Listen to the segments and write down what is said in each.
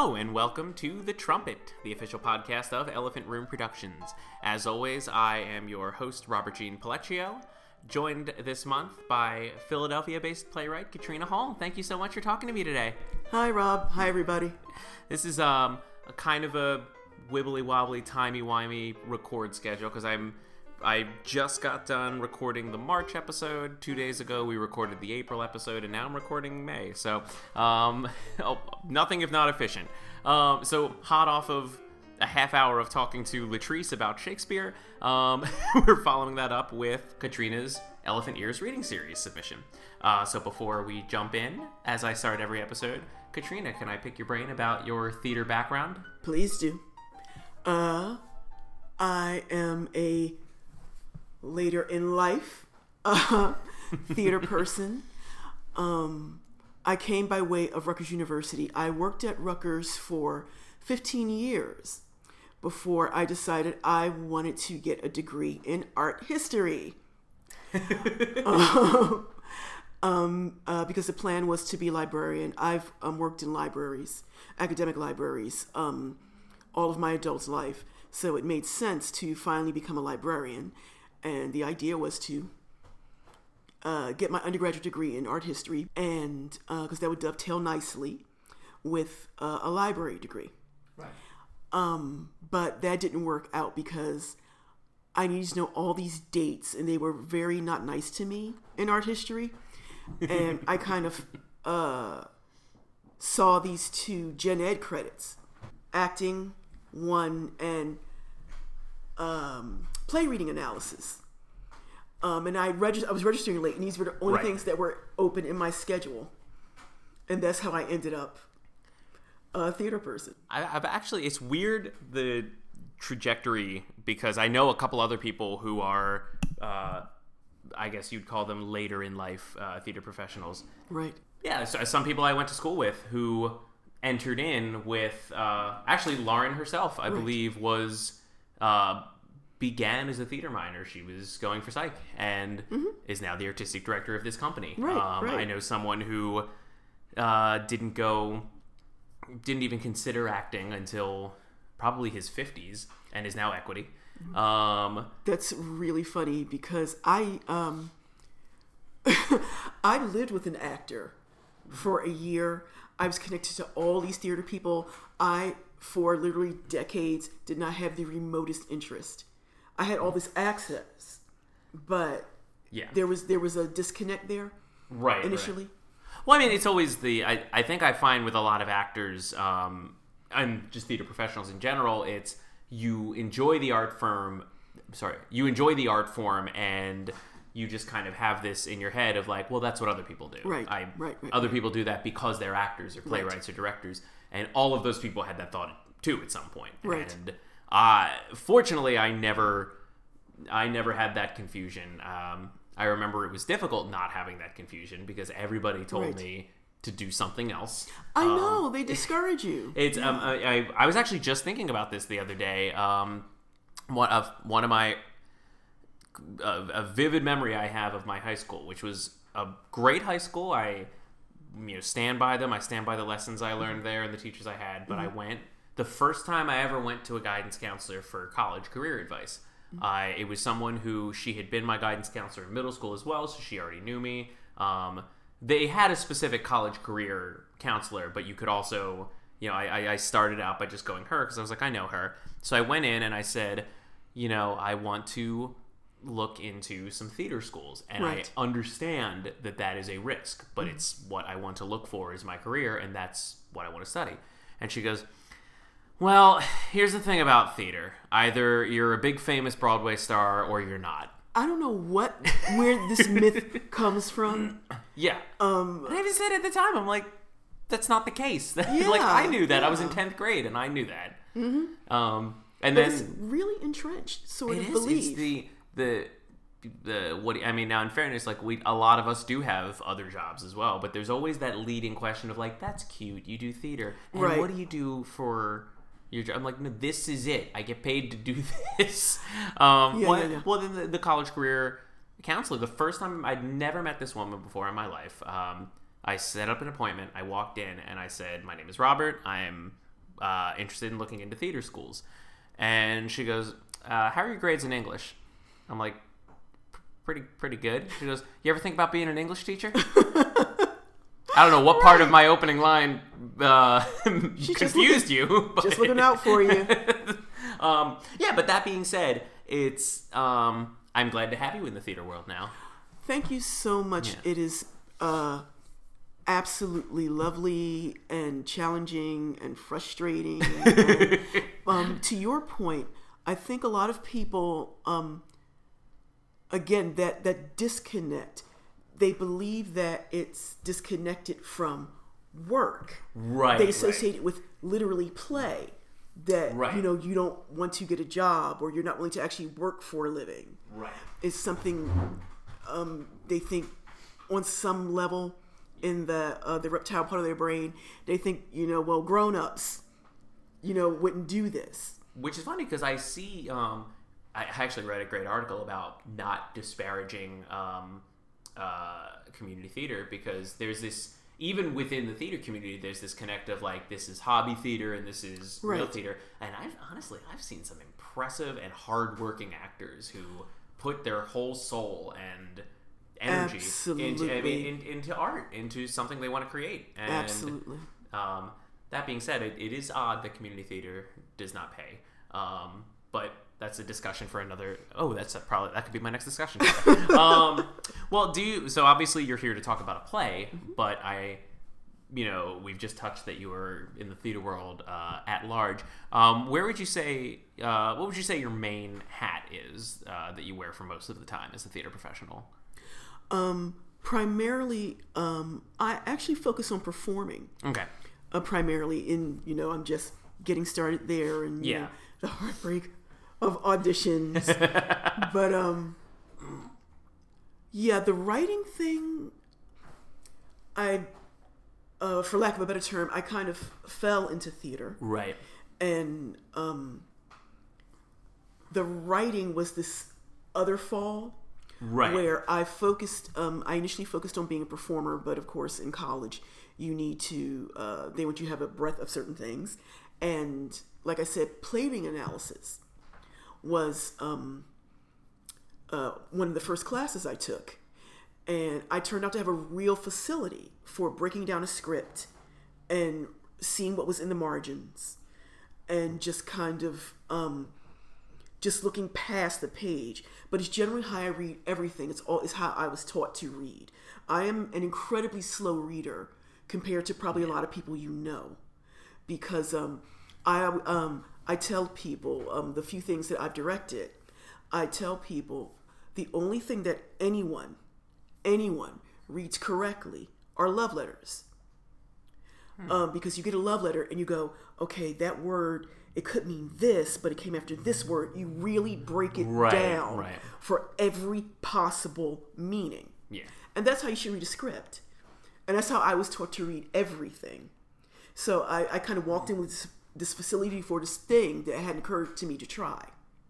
Hello and welcome to The Trumpet, the official podcast of Elephant Room Productions. As always, I am your host, Robert Jean Palecchio, joined this month by Philadelphia-based playwright Katrina Hall. Thank you so much for talking to me today. Hi, Rob. Hi, everybody. This is a kind of a wibbly-wobbly, timey-wimey record schedule because I just got done recording the March episode. 2 days ago, we recorded the April episode, and now I'm recording May. So, nothing if not efficient. So, hot off of a half hour of talking to Latrice about Shakespeare, we're following that up with Katrina's Elephant Ears reading series submission. So, before we jump in, as I start every episode, Katrina, can I pick your brain about your theater background? Please do. I am a later in life theater person. I came by way of Rutgers University. I worked at Rutgers for 15 years before I decided I wanted to get a degree in art history. Because the plan was to be a librarian. I've worked in libraries, academic libraries, all of my adult life. So it made sense to finally become a librarian. And the idea was to get my undergraduate degree in art history, and because that would dovetail nicely with a library degree. Right. But that didn't work out because I needed to know all these dates, and they were very not nice to me in art history. And I kind of saw these two gen ed credits, acting one and play reading analysis. And I was registering late, and these were the only things that were open in my schedule. And that's how I ended up a theater person. I've actually, it's weird, the trajectory, because I know a couple other people who are, I guess you'd call them later in life theater professionals. Right. Yeah, so some people I went to school with who entered in with, actually Lauren herself, I believe, was... began as a theater minor. She was going for psych and is now the artistic director of this company. Right. I know someone who didn't even consider acting until probably his 50s and is now Equity. That's really funny because I lived with an actor for a year. I was connected to all these theater people. I, for literally decades, did not have the remotest interest. I had all this access, but there was a disconnect there initially. Right. Well, I mean, it's always I think I find with a lot of actors and just theater professionals in general, it's you enjoy the art form and you just kind of have this in your head of like, well, that's what other people do. Right. Other people do that because they're actors or playwrights or directors, and all of those people had that thought too at some point. Right. And fortunately, I never had that confusion. I remember it was difficult not having that confusion because everybody told me to do something else. I know, they discourage you. It's I was actually just thinking about this the other day. One of my a vivid memory I have of my high school, which was a great high school. I stand by them. I stand by the lessons I learned there and the teachers I had. But I went. The first time I ever went to a guidance counselor for college career advice, it was someone who, she had been my guidance counselor in middle school as well, so she already knew me. They had a specific college career counselor, but you could also, I started out by just going her because I was like, I know her. So I went in and I said, I want to look into some theater schools, and I understand that is a risk, but it's what I want to look for as my career, and that's what I want to study. And she goes, well, here's the thing about theater. Either you're a big famous Broadway star or you're not. I don't know where this myth comes from. Yeah. And I even said at the time, I'm like, that's not the case. Like, I knew that. I was in 10th grade and I knew that. Mm-hmm. And but then... it's really entrenched sort of belief. It's now in fairness, like a lot of us do have other jobs as well, but there's always that leading question of like, that's cute, you do theater. And what do you do for... I'm like, no, this is it. I get paid to do this. Well, then the college career counselor, the first time, I'd never met this woman before in my life. I set up an appointment. I walked in and I said, my name is Robert. I am interested in looking into theater schools. And she goes, how are your grades in English? I'm like, pretty good. She goes, you ever think about being an English teacher? I don't know what part of my opening line confused you. But... just looking out for you. Yeah, but that being said, it's I'm glad to have you in the theater world now. Thank you so much. Yeah. It is absolutely lovely and challenging and frustrating. And, to your point, I think a lot of people, again, that disconnect, they believe that it's disconnected from work. Right. They associate it with literally play. That, right. You don't want to get a job or you're not willing to actually work for a living. Right. It's something they think on some level in the reptile part of their brain, they think, well, grown-ups, wouldn't do this. Which is funny because I see, I actually read a great article about not disparaging community theater, because there's this, even within the theater community, there's this connect of like, this is hobby theater and this is real theater. And I've seen some impressive and hardworking actors who put their whole soul and energy into art, into something they want to create. And, absolutely. That being said, it is odd that community theater does not pay. But that's a discussion for another. Oh, that could be my next discussion. Well, so obviously you're here to talk about a play, but we've just touched that you were in the theater world at large. Where would you say? What would you say your main hat is that you wear for most of the time as a theater professional? Primarily, I actually focus on performing. Okay. Primarily in, I'm just getting started there, and the heartbreak of auditions. But the writing thing, I for lack of a better term, I kind of fell into theater. Right. And the writing was this other fall. Right. Where I focused, I initially focused on being a performer, but of course in college you need to, they want you to have a breadth of certain things. And like I said, plating analysis was one of the first classes I took. And I turned out to have a real facility for breaking down a script and seeing what was in the margins and just kind of just looking past the page. But it's generally how I read everything. It's how I was taught to read. I am an incredibly slow reader compared to probably a lot of people because I tell people the few things that I've directed. I tell people the only thing that anyone reads correctly are love letters. Because you get a love letter and you go, okay, that word, it could mean this, but it came after this word. You really break it down for every possible meaning. Yeah. And that's how you should read a script. And that's how I was taught to read everything. So I kind of walked in with this facility for this thing that hadn't occurred to me to try.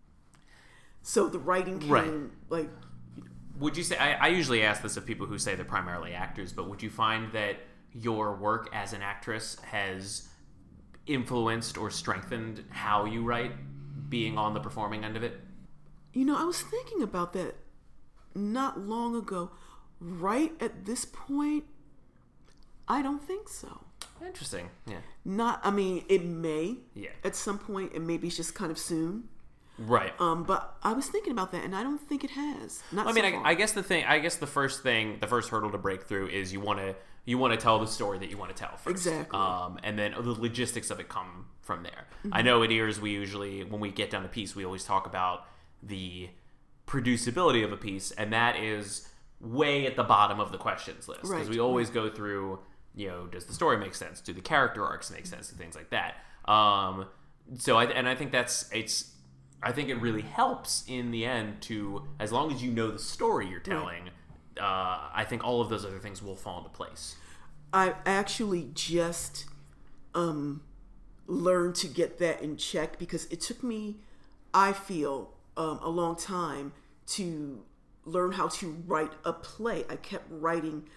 So the writing came like... Would you say, I usually ask this of people who say they're primarily actors, but would you find that your work as an actress has influenced or strengthened how you write, being on the performing end of it? I was thinking about that not long ago. Right at this point, I don't think so. Interesting. Yeah. It may. Yeah. At some point, and maybe it's just kind of soon. Right. But I was thinking about that, and I don't think it has. I guess the first hurdle to break through is you want to tell the story that you want to tell first. Exactly. And then the logistics of it come from there. Mm-hmm. I know at Ears we usually, when we get down a piece, we always talk about the producibility of a piece, and that is way at the bottom of the questions list, because we always go through, does the story make sense? Do the character arcs make sense? And things like that. I think it really helps in the end to, as long as you know the story you're telling, I think all of those other things will fall into place. I actually just learned to get that in check, because it took me, I feel, a long time to learn how to write a play. I kept writing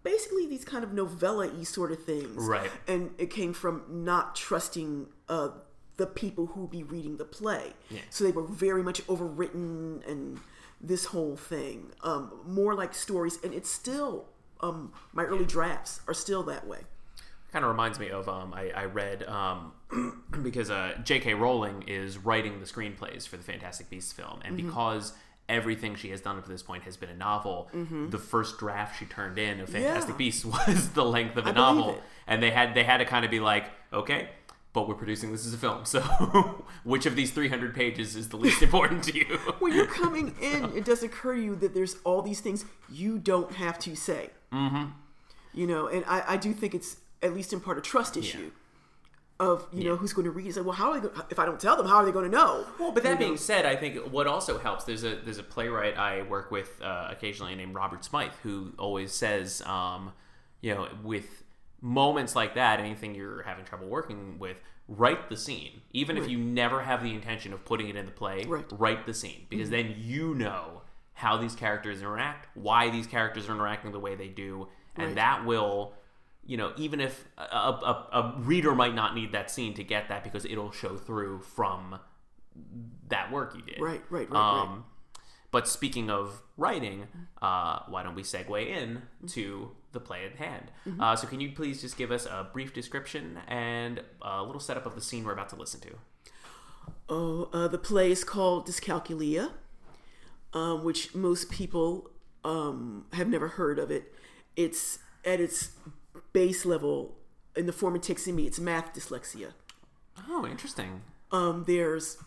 basically these kind of novella-y sort of things. Right. And it came from not trusting the people who be reading the play. Yeah. So they were very much overwritten and this whole thing. More like stories. And it's still, my early drafts are still that way. Kind of reminds me of, I read, because J.K. Rowling is writing the screenplays for the Fantastic Beasts film. And because everything she has done up to this point has been a novel, the first draft she turned in of Fantastic Beasts was the length of a novel. And they had to kind of be like, okay, but we're producing this as a film, so which of these 300 pages is the least important to you? When you're coming in, it does occur to you that there's all these things you don't have to say. You know, and I do think it's at least in part a trust issue of, you know, who's going to read it. So, well, how are they if I don't tell them, how are they going to know? Well, but that being said, I think what also helps, there's a playwright I work with occasionally named Robert Smythe, who always says, you know, with moments like that, anything you're having trouble working with, write the scene. Even if you never have the intention of putting it in the play, write the scene. Because then you know how these characters interact, why these characters are interacting the way they do, and that will, you know, even if a reader might not need that scene to get that, because it'll show through from that work you did. Right. But speaking of writing, why don't we segue in to the play at hand? So can you please just give us a brief description and a little setup of the scene we're about to listen to? The play is called Dyscalculia, which most people have never heard of it. It's at its base level, in the form it takes in me, it's math dyslexia. Oh, interesting. There's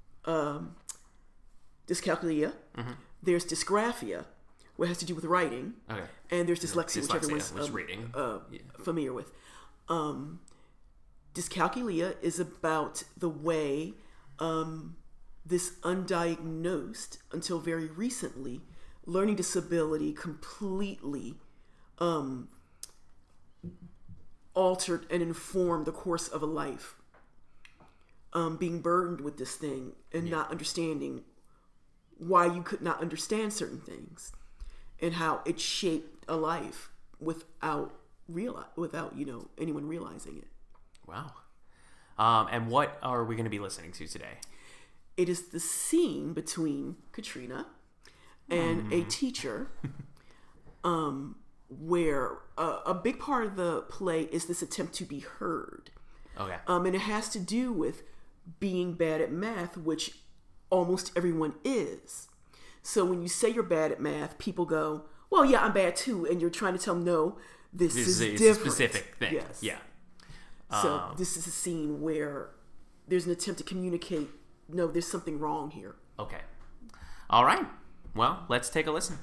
dyscalculia. There's dysgraphia, what has to do with writing. Okay. And there's dyslexia, which everyone's reading. Familiar with. Dyscalculia is about the way this undiagnosed, until very recently, learning disability completely altered and informed the course of a life. Being burdened with this thing and not understanding why you could not understand certain things, and how it shaped a life without anyone realizing it. Wow. And what are we going to be listening to today? It is the scene between Katrina and a teacher, where a big part of the play is this attempt to be heard. Okay. And it has to do with being bad at math, which almost everyone is. So when you say you're bad at math, people go, well, yeah, I'm bad too. And you're trying to tell them, no, this is different. A specific thing. Yes. Yeah. So this is a scene where there's an attempt to communicate, no, there's something wrong here. Okay. All right. Well, let's take a listen.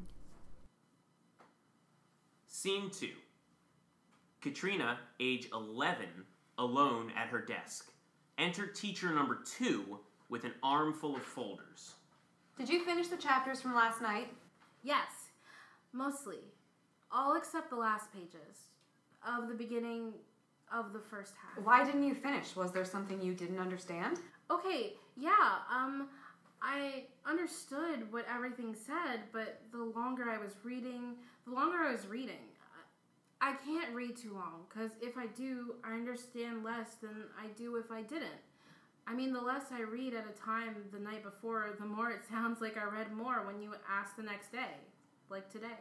Scene 2. Katrina, age 11, alone at her desk. Enter teacher number 2 with an armful of folders. Did you finish the chapters from last night? Yes, mostly. All except the last pages of the beginning of the first half. Why didn't you finish? Was there something you didn't understand? Okay, yeah, I understood what everything said, but the longer I was reading, I can't read too long, because if I do, I understand less than I do if I didn't. I mean, the less I read at a time the night before, the more it sounds like I read more when you ask the next day, like today.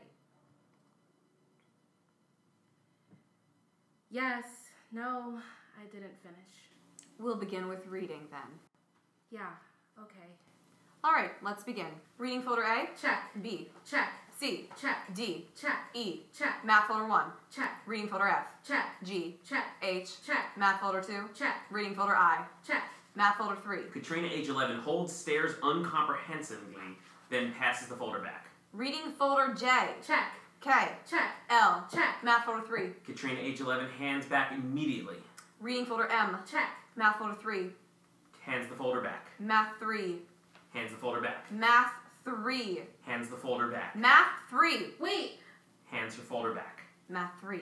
Yes, no, I didn't finish. We'll begin with reading then. Yeah, okay. All right, let's begin. Reading folder A? Check. B? Check. C? Check. D? Check. E? Check. Math folder 1? Check. Reading folder F? Check. G? Check. H? Check. Math folder 2? Check. Reading folder I? Check. Math folder 3? Katrina, age 11, holds, stares uncomprehensively, then passes the folder back. Reading folder J? Check. K? Check. L? Check. Math folder 3? Katrina, age 11, hands back immediately. Reading folder M? Check. Math folder 3? Hands the folder back. Math 3? Hands the folder back. Math 3? Hands the folder back. Math 3? Wait. Hands her folder back. Math 3?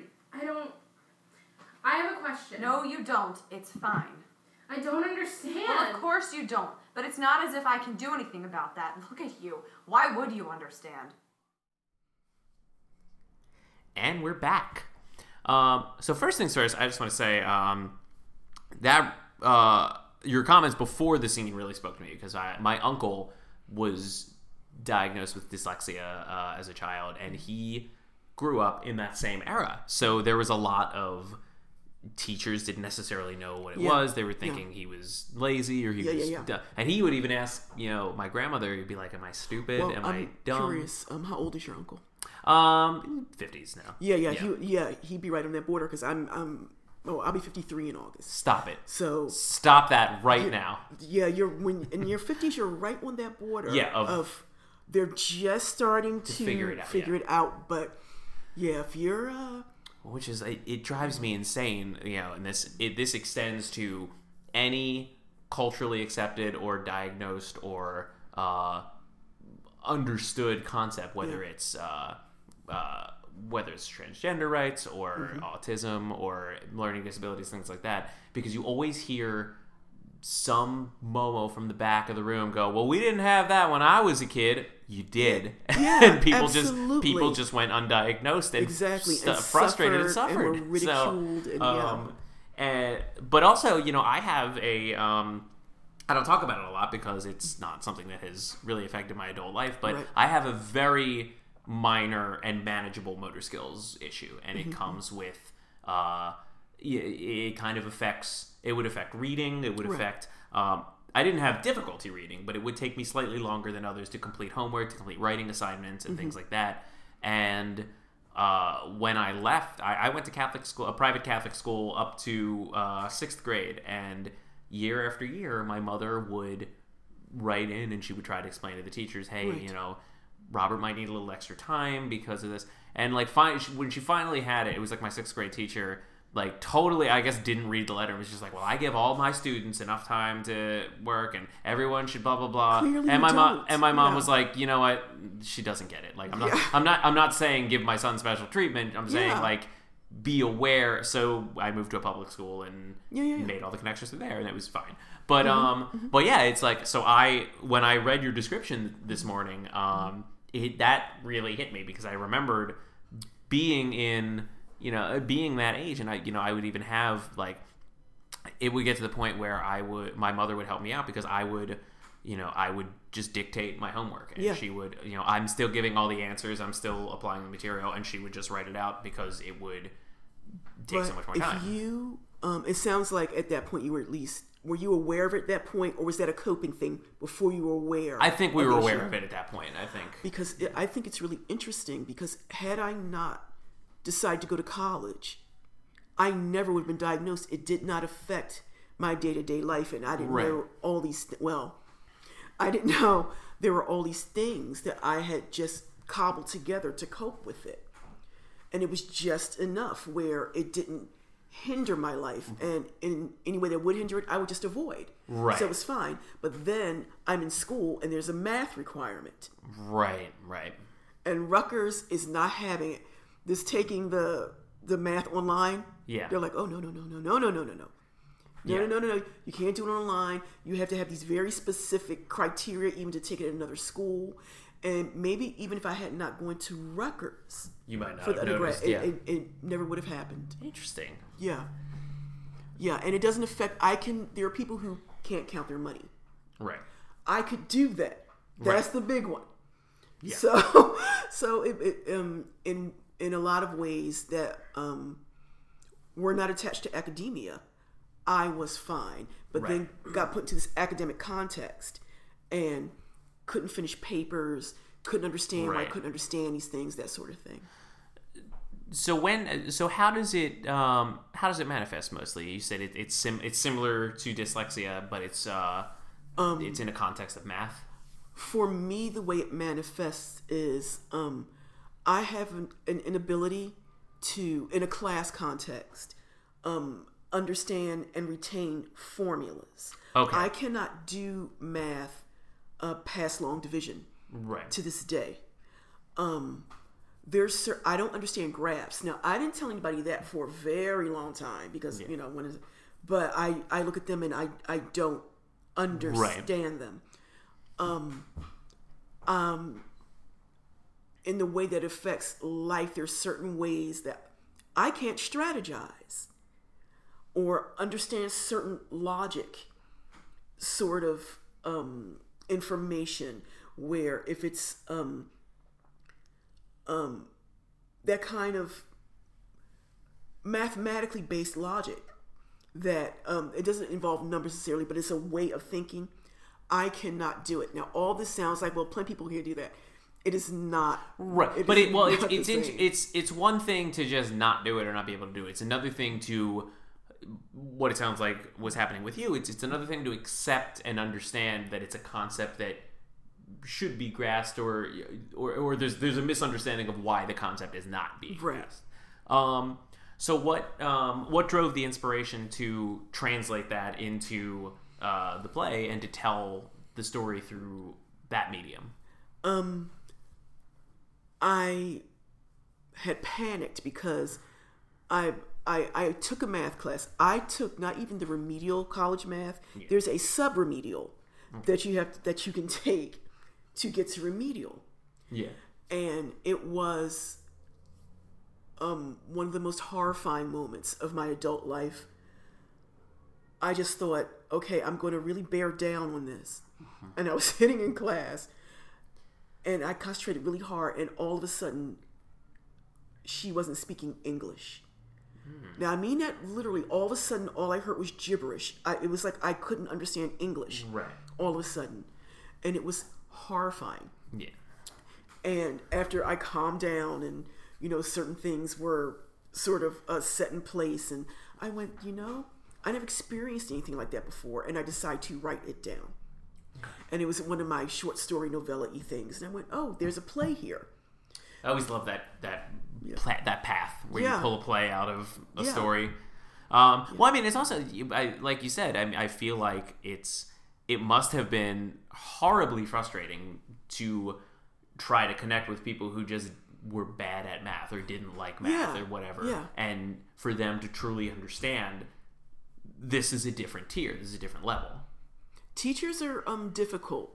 I have a question. No, you don't. It's fine. I don't understand. Well, of course you don't. But it's not as if I can do anything about that. Look at you. Why would you understand? And we're back. So first things first, I just want to say that your comments before the scene really spoke to me, because my uncle was diagnosed with dyslexia as a child, and he grew up in that same era. So there was a lot of teachers didn't necessarily know what it was. They were thinking he was lazy or he was dumb. And he would even ask, my grandmother, he'd be like, am I stupid? Am I dumb? I'm curious, how old is your uncle? 50s now. He'd be right on that border, because I'll be 53 in August. Stop it. So stop that right now. Yeah, when in your 50s, you're right on that border. Yeah, of they're just starting to figure it out. But yeah, if you're which is it drives me insane, and this extends to any culturally accepted or diagnosed or understood concept, whether it's transgender rights or autism or learning disabilities, things like that, because you always hear some momo from the back of the room go, well, we didn't have that when I was a kid. You did. Yeah, and people absolutely. just went undiagnosed and and frustrated and suffered. And were ridiculed. But also, I have a I don't talk about it a lot because it's not something that has really affected my adult life, but I have a very minor and manageable motor skills issue, and it comes with it kind of affects, it would affect reading, it would affect I didn't have difficulty reading, but it would take me slightly longer than others to complete homework, to complete writing assignments and things like that. And when I left, I went to Catholic school, a private Catholic school, up to 6th grade, and year after year my mother would write in and she would try to explain to the teachers, hey, Robert might need a little extra time because of this. And when she finally had it, it was like my 6th grade teacher totally, I guess, didn't read the letter. It was just like, well, I give all my students enough time to work, and everyone should blah blah blah. Clearly and my mom was like, you know what? She doesn't get it. I'm not saying give my son special treatment. I'm saying be aware. So I moved to a public school and made all the connections through there, and it was fine. But but yeah, it's like, so when I read your description this morning, that really hit me, because I remembered being in, being that age, and I would even have it would get to the point where my mother would help me out, because I would just dictate my homework, and she would, I'm still giving all the answers, I'm still applying the material, and she would just write it out because it would take so much more time. If you, it sounds like at that point were you aware of it at that point, or was that a coping thing before you were aware? I think we were aware of it at that point. Because I think it's really interesting, because had I not decided to go to college, I never would have been diagnosed. It did not affect my day-to-day life, and I didn't know all these I didn't know there were all these things that I had just cobbled together to cope with it, and it was just enough where it didn't hinder my life, and in any way that would hinder it, I would just avoid. So it was fine. But then I'm in school, and there's a math requirement. Right. And Rutgers is not having it. This taking the math online. Yeah. They're like, oh, no. No. You can't do it online. You have to have these very specific criteria even to take it at another school. And maybe even if I had not gone to Rutgers, you might not for the have undergrad, noticed. It never would have happened. Interesting. Yeah. And it doesn't affect, there are people who can't count their money. Right. I could do that. That's the big one. Yeah. So in a lot of ways that were not attached to academia, I was fine. But then got put into this academic context and couldn't finish papers, couldn't understand why I couldn't understand these things, that sort of thing. So how does it manifest mostly? You said it's similar to dyslexia, but it's in a context of math. For me, the way it manifests is I have an inability to, in a class context, understand and retain formulas. Okay. I cannot do math past long division to this day. I don't understand graphs. Now, I didn't tell anybody that for a very long time because, but I look at them and I don't understand them. in the way that affects life, there's certain ways that I can't strategize or understand certain logic sort of information, where if it's that kind of mathematically based logic that it doesn't involve numbers necessarily, but it's a way of thinking, I cannot do it. Now, all this sounds like, well, plenty of people can do that. It is not right. It's one thing to just not do it or not be able to do it. It's another thing to what it sounds like was happening with you. It's another thing to accept and understand that it's a concept that should be grasped, or there's a misunderstanding of why the concept is not being grasped. So what drove the inspiration to translate that into the play and to tell the story through that medium? I had panicked because I took a math class. I took not even the remedial college math. Yeah. There's a sub-remedial that you can take to get to remedial. Yeah. And it was one of the most horrifying moments of my adult life. I just thought, okay, I'm going to really bear down on this. Mm-hmm. And I was sitting in class, and I concentrated really hard, and all of a sudden, she wasn't speaking English. Mm. Now, I mean that literally. All of a sudden, all I heard was gibberish. It was like I couldn't understand English. Right. All of a sudden. And it was horrifying. Yeah. And after I calmed down and, certain things were sort of set in place, and I went, I never experienced anything like that before, and I decided to write it down. And it was one of my short story novella-y things. And I went, oh, there's a play here. I always love that path where you pull a play out of a story. Well, I mean, it's also, like you said, I feel like it must have been horribly frustrating to try to connect with people who just were bad at math or didn't like math or whatever. Yeah. And for them to truly understand this is a different tier, this is a different level. Teachers are difficult.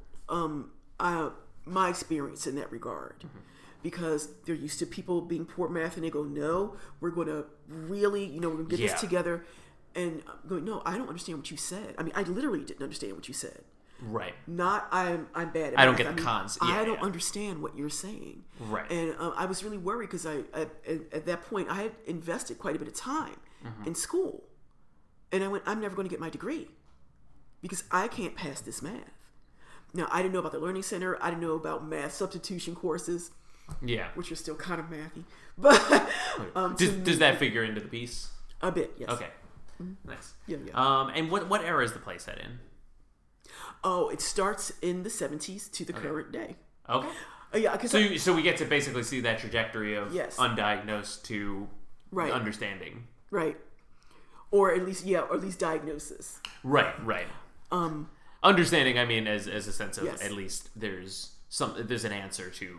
My experience in that regard. Mm-hmm. Because they're used to people being poor at math, and they go, no, we're going to really, we're going to get this together. And I'm going, no, I don't understand what you said. I mean, I literally didn't understand what you said. Right. Not I'm bad at math. I don't get the cons. I don't understand what you're saying. Right. And I was really worried because at that point, I had invested quite a bit of time in school. And I went, I'm never going to get my degree because I can't pass this math. Now, I didn't know about the Learning Center. I didn't know about math substitution courses. Yeah, which are still kind of mathy, but does that figure into the piece? A bit, yes. Okay, nice. Yeah. And what era is the play set in? Oh, it starts in the 70s to the current day. Okay. Yeah, so we get to basically see that trajectory of undiagnosed to understanding, right? Or at least diagnosis. Right. Understanding. I mean, as a sense of at least there's an answer to.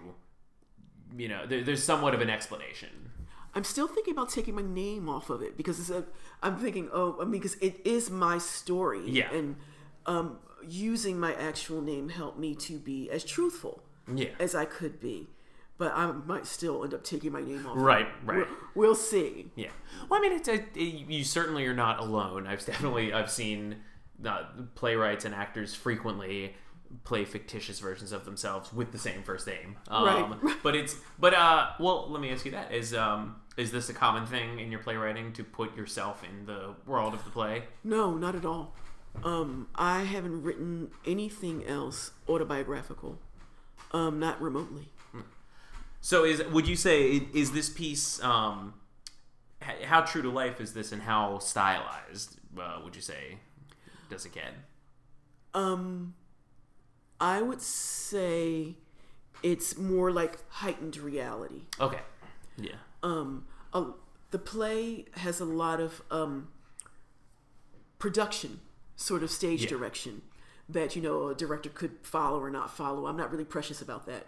There's somewhat of an explanation. I'm still thinking about taking my name off of it because I'm thinking, because it is my story. Yeah. And using my actual name helped me to be as truthful as I could be. But I might still end up taking my name off. Right. We'll see. Yeah. Well, I mean, you certainly are not alone. I've seen playwrights and actors frequently play fictitious versions of themselves with the same first name. Right. Well, let me ask you that. Is this a common thing in your playwriting to put yourself in the world of the play? No, not at all. I haven't written anything else autobiographical. Not remotely. So would you say, is this piece, how true to life is this and how stylized, would you say, does it get? I would say it's more like heightened reality. Okay. Yeah. The play has a lot of production, sort of stage direction that a director could follow or not follow. I'm not really precious about that.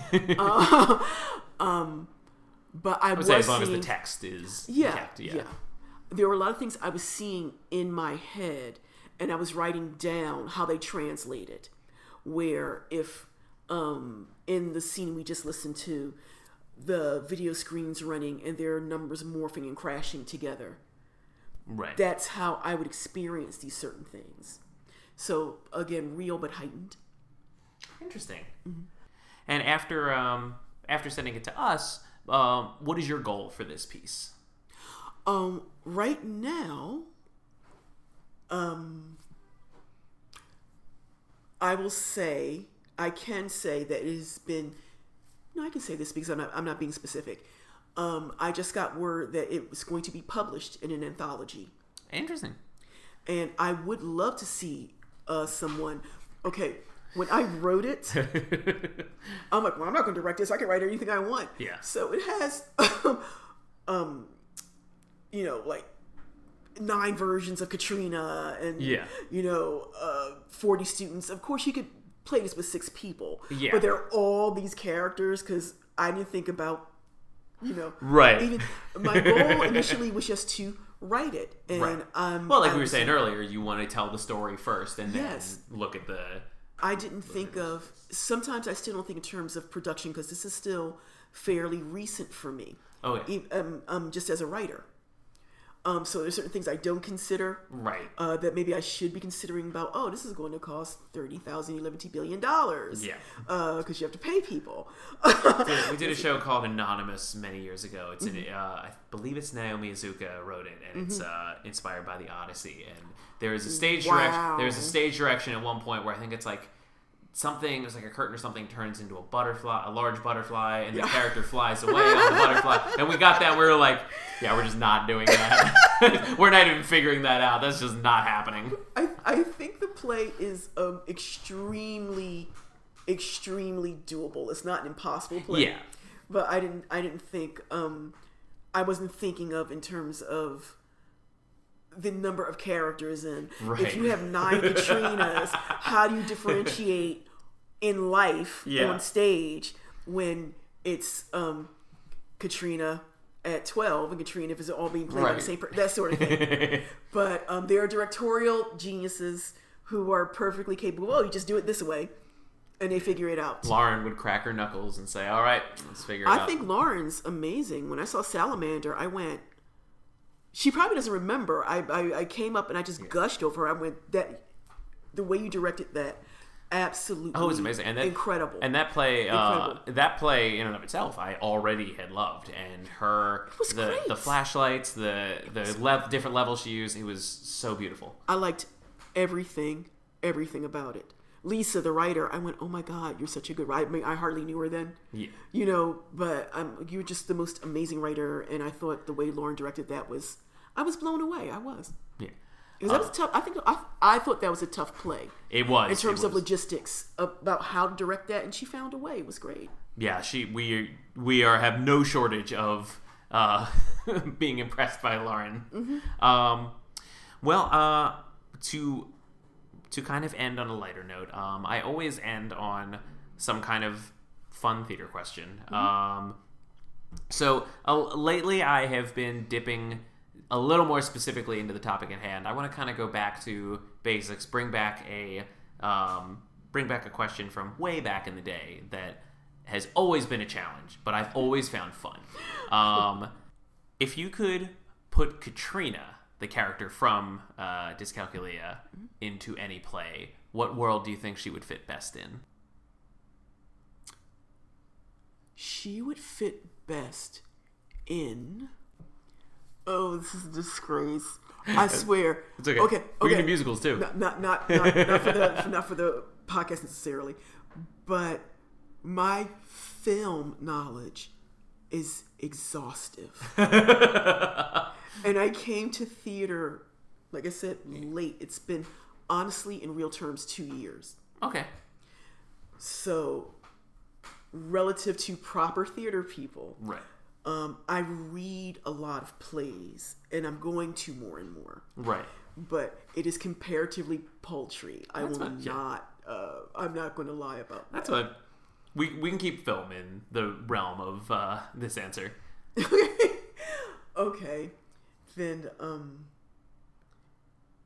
But I was say as long as the text is kept. Yeah. There were a lot of things I was seeing in my head, and I was writing down how they translated. Where if in the scene we just listened to, the video screens running and their numbers morphing and crashing together. Right. That's how I would experience these certain things. So again, real but heightened. Interesting. Mm-hmm. And after sending it to us, what is your goal for this piece? Right now, I can say that it has been. No, I can say this because I'm not being specific. I just got word that it was going to be published in an anthology. Interesting. And I would love to see someone. Okay, when I wrote it, I'm like, well, I'm not going to direct this. I can write anything I want. Yeah. So it has, like 9 versions of Katrina and, 40 students. Of course, you could play this with 6 people. Yeah. But there are all these characters because I didn't think about, Right. Even my goal initially was just to write it. And right. Well, like we were saying earlier, you want to tell the story first and then look at the... I didn't think of... Sometimes I still don't think in terms of production because this is still fairly recent for me. Oh, yeah. Just as a writer. So there's certain things I don't consider. Right. That maybe I should be considering about, this is going to cost $30,011 billion. Yeah. Because you have to pay people. We did a show called Anonymous many years ago. It's I believe it's Naomi Iizuka wrote it, and it's inspired by the Odyssey. And there is a stage direction. There's a stage direction at one point where I think it's like something, it's like a curtain or something turns into a large butterfly, and the character flies away on the butterfly. And we got that, we were like, we're just not doing that. We're not even figuring that out. That's just not happening. I think the play is extremely, extremely doable. It's not an impossible play. Yeah. But I didn't think, I wasn't thinking of in terms of the number of characters and if you have 9 Katrinas, how do you differentiate in life on stage when it's Katrina at 12 and Katrina if it's all being played by the same person, that sort of thing. But there are directorial geniuses who are perfectly capable. You just do it this way, and they figure it out. Lauren would crack her knuckles and say, "All right, let's figure it out." I think Lauren's amazing. When I saw Salamander, I went. She probably doesn't remember. I came up and I just gushed over her. I went, that the way you directed that, absolutely. Oh, it was amazing. And incredible. And that play, in and of itself, I already had loved. And the flashlights, the different levels she used, it was so beautiful. I liked everything about it. Lisa, the writer, I went, oh my God, you're such a good writer. I mean, I hardly knew her then. Yeah. But you're just the most amazing writer. And I thought the way Lauren directed that I was blown away. I was. Yeah. Because that was tough. I thought that was a tough play. It was. In terms of logistics, about how to direct that. And she found a way. It was great. Yeah, we have no shortage of being impressed by Lauren. Mm-hmm. To kind of end on a lighter note, I always end on some kind of fun theater question. Mm-hmm. So lately I have been dipping a little more specifically into the topic at hand. I want to kind of go back to basics, bring back a question from way back in the day that has always been a challenge, but I've always found fun. If you could put Katrina, the character from Dyscalculia, into any play, what world do you think she would fit best in? She would fit best in... Oh, this is a disgrace. I swear. It's okay. Okay. We can do musicals too. Not for the podcast necessarily, but my film knowledge is exhaustive. And I came to theater, like I said, late. It's been, honestly, in real terms, 2 years. Okay. So, relative to proper theater people, right. I read a lot of plays, and I'm going to more and more. Right. But it is comparatively paltry. I'm not going to lie about that. That's fine. We can keep film in the realm of this answer. Okay. Then,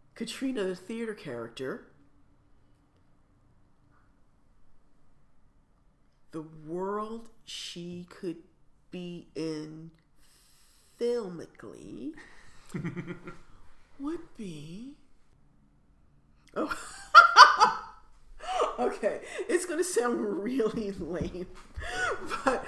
Katrina, the theater character. the world she could be in filmically would be... Oh, okay. It's going to sound really lame, but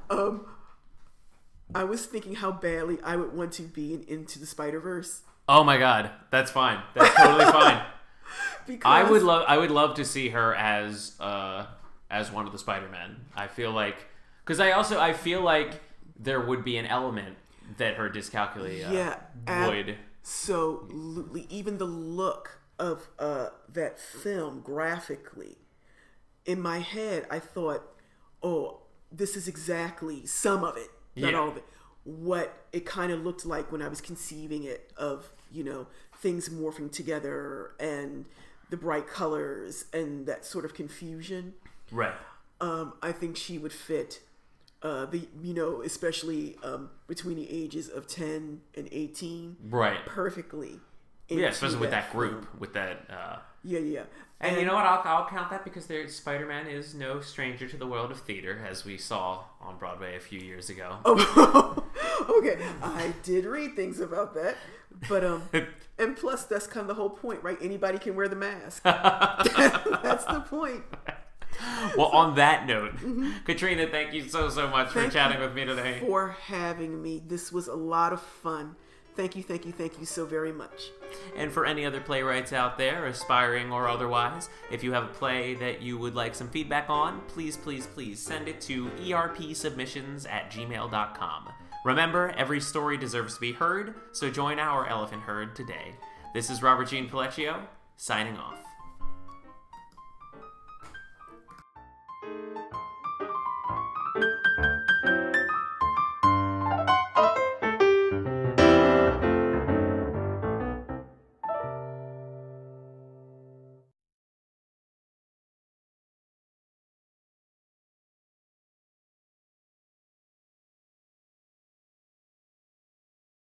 I was thinking how badly I would want to be in Into the Spider-Verse. Oh my God, that's fine. That's totally fine. Because I would love to see her as one of the Spider-Men. I feel like, because I feel like there would be an element that her dyscalculia would. Absolutely. Even the look of that film graphically, in my head, I thought, oh, this is exactly some of it, not all of it, what it kind of looked like when I was conceiving it, of, you know, things morphing together and the bright colors and that sort of confusion. Right. I think she would fit especially between the ages of 10 and 18. Right. Perfectly. Yeah, especially with that group, film. with that. Yeah. And you know what? I'll count that, because Spider-Man is no stranger to the world of theater, as we saw on Broadway a few years ago. Oh, okay. I did read things about that, but and plus that's kind of the whole point, right? Anybody can wear the mask. That's the point. Well, on that note, Katrina, thank you so much for chatting with me today. For having me. This was a lot of fun. Thank you so very much. And for any other playwrights out there, aspiring or otherwise, if you have a play that you would like some feedback on, please send it to erpsubmissions@gmail.com. Remember, every story deserves to be heard, so join our elephant herd today. This is Robert Jean Pellecchio, signing off.